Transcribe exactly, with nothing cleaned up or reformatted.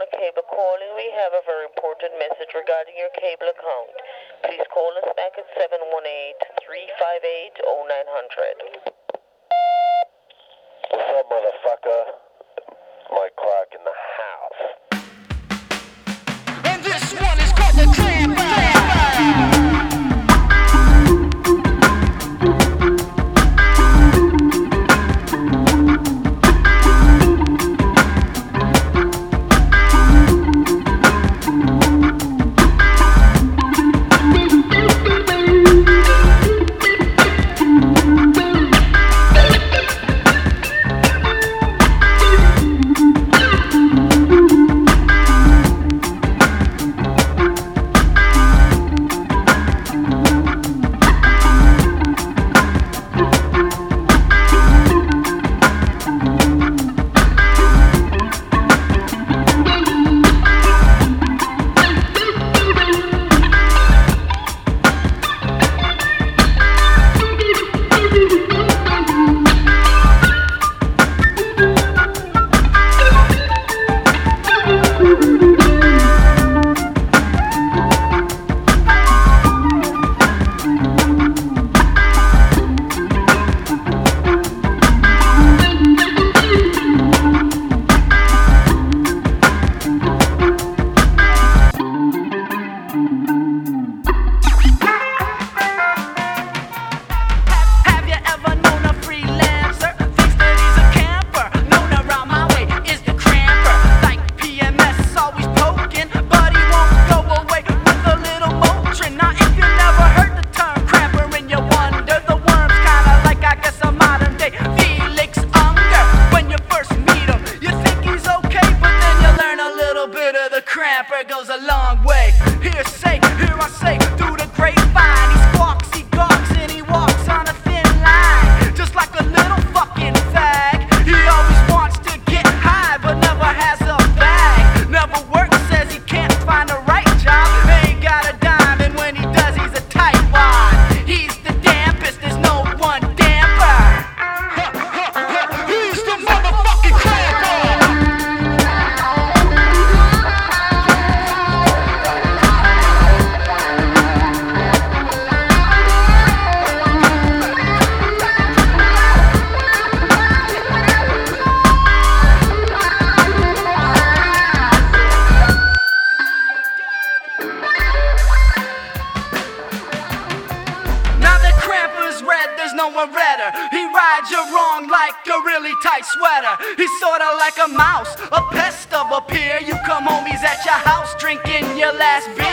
Cable calling. We have a very important message regarding your cable account. Please call us back at seven one eight, three five eight, oh nine hundred. What's up, motherfucker? Mike Clark in the house. And this one is called the Tramper. Cramper goes a long way. Here say, here I say, through the grapevine. He squawks, he gawks, and he walks on a thin line, just like a little fucking fag. He always wants to get high, but never has a bag. Never works, says he can't find the right job. Ain't got a dime, and when he does, he's a tightwad. He's the dampest, there's no one damper. He's the motherfucking Cramper. No one redder. He rides you wrong like a really tight sweater. He's sorta like a mouse, a pest of a peer. You come home, he's at your house drinking your last beer.